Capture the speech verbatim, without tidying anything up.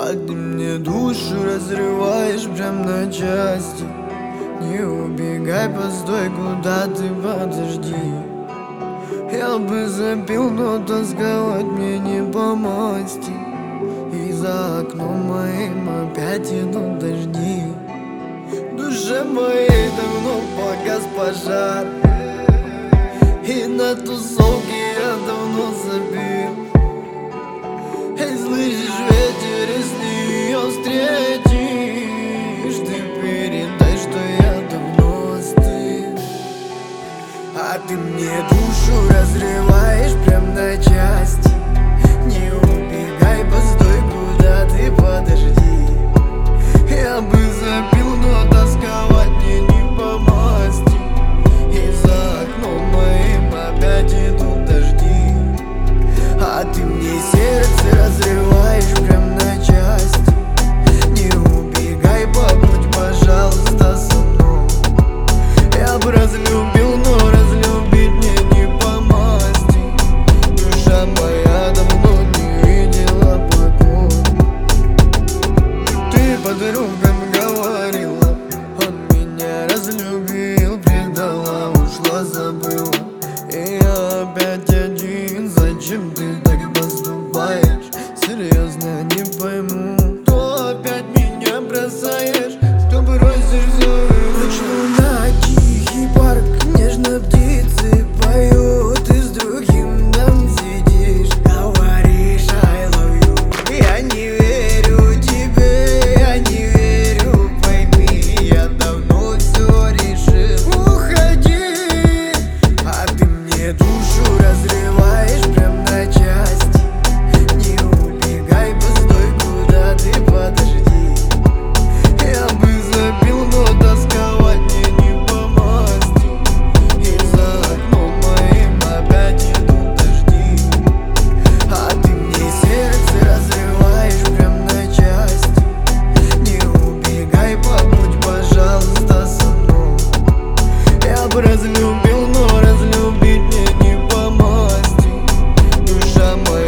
А ты мне душу разрываешь прям на части. Не убегай, постой, куда ты, подожди. Я бы запил, но тосковать мне не по масти. И за окном моим опять идут дожди. В душе моей давно погас пожар, и на тусовке я давно забил. Эй, слышишь ветер, если ее встретишь, ты передай, что я давно остыл. А ты мне душу разрываешь прям на части. Не убегай, постой, куда ты, подожди. Я бы запил, но тосковать мне не по масти. И за окном моим опять идут дожди. А ты мне сердце разрываешь прям на части. Не убегай, побудь, пожалуйста, со мной. Я бы разлюбил, но разлюбить мне не по масти. Душа моя давно не видела покоя. Ты подругам говорила, он меня разлюбил, предала, ушла, забыла. И я опять один, зачем ты так поступаешь? Серьезно не пойму, то опять меня бросаешь, что бросишь все и Вышла на тихий парк, нежно птицы поют. Ты с другим там сидишь, говоришь I love you. Я не верю тебе, я не верю, пойми, я давно все решил. Уходи, а ты мне душу разрываешь прям на части. Не убегай, постой, куда ты, подожди. Я бы забил, но тосковать мне не по масти. И за окном моим опять идут дожди. А ты мне сердце разрываешь прям на части. Не убегай, побудь, пожалуйста, со мной. Я бы разлюбил, но разлюбить мне не по масти. Душа моя